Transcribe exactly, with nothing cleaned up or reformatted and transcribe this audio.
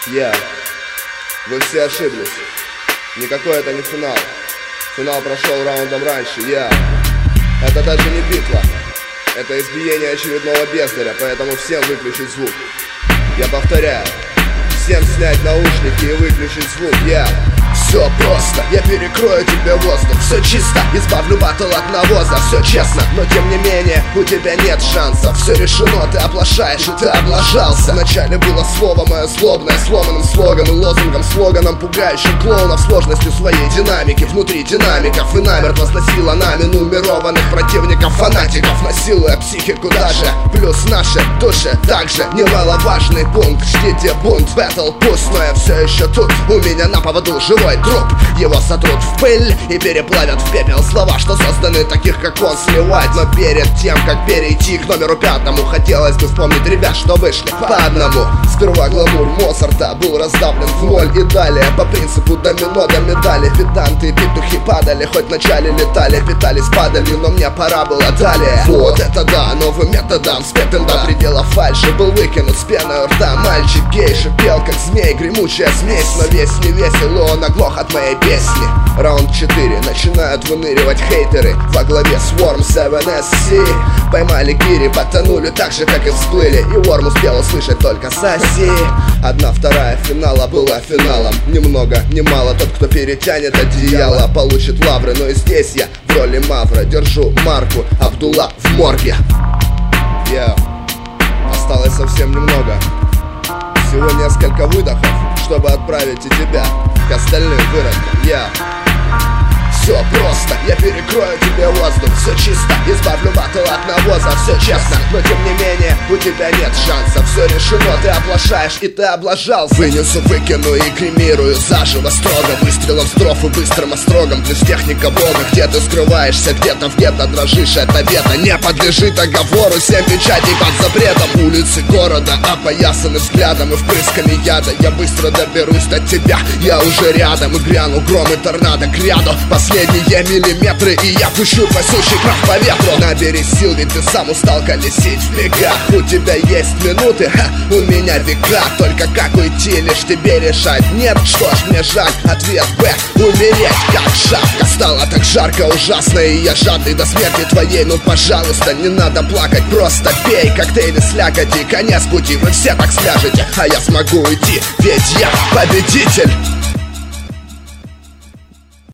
Я. Вы все ошиблись. Никакой это не финал. Финал прошел раундом раньше. Я. Это даже не битва. Это избиение очередного бездаря, поэтому всем выключить звук. Я повторяю. Всем снять наушники и выключить звук. Я. Все просто, я перекрою тебе воздух. Все чисто, избавлю батл от навоза. Все честно, но тем не менее у тебя нет шансов. Все решено, ты оплошаешь и ты облажался. Вначале было слово мое злобное, сломанным слоганом, лозунгом, слоганом, пугающим клоунов сложностью своей динамики. Внутри динамиков и намертво сносила нами нумерованных противников, фанатиков, насилуя психику даже. Плюс наши души также немаловажный пункт. Ждите бунт, бэтл пуст, но я все еще тут. У меня на поводу живой труп. Его сотрут в пыль и переплавят в пепел слова, что созданы таких, как он, сливать. Но перед тем, как перейти к номеру пятому, хотелось бы вспомнить ребят, что вышли по одному. Сперва гламур Моцарта был раздавлен в ноль. И далее по принципу домино до медали педанты и петухи падали. Хоть вначале летали, питались падалью, но мне пора было далее. Вот это да, новым методом спетым до предела фальши был выкинут с пеной у рта. Мальчик гей шипел, как змей, гремучая смесь. Но весь не весел, он оглох от моей песни. Раунд четыре. Начинают выныривать хейтеры во главе с Worm семь эс си. Поймали гири, потонули так же, как и всплыли. И Worm успел услышать только соси. Одна вторая финала была финалом. Ни много, ни мало, тот, кто перетянет одеяло, получит лавры. Но и здесь я в роли Мавра держу марку Абдулла в морге. Я. Осталось совсем немного. Всего несколько выдохов, чтобы отправить и тебя к остальным выродкам. Я. Все просто, я перекрою тебе воздух. Все чисто, избавлю батл от навоза. Все честно, но тем не менее у тебя нет шансов. Все решено, ты оплошаешь и ты облажался. Вынесу, выкину и кремирую заживо строго. Выстрелом строфы быстрым острогом. Плюс техника бога. Где ты скрываешься, где-то в гетто дрожишь от обеда. Не подлежит оговору, семь печатей под запретом. Улицы города опоясаны взглядом и впрысками яда. Я быстро доберусь до тебя, я уже рядом. И гряну гром и торнадо к ряду. Последние миллиметры, и я пущу пасущий прах по ветру. Набери сил, ведь ты сам устал колесить в бегах. У тебя есть минуты, ха, у меня века. Только как уйти, лишь тебе решать. Нет, что ж, мне жаль, ответ Б. Умереть как шапка. Стало так жарко, ужасно, и я жадный до смерти твоей. Ну, пожалуйста, не надо плакать, просто пей коктейли слякоти. Конец пути, вы все так сляжете, а я смогу уйти, ведь я победитель.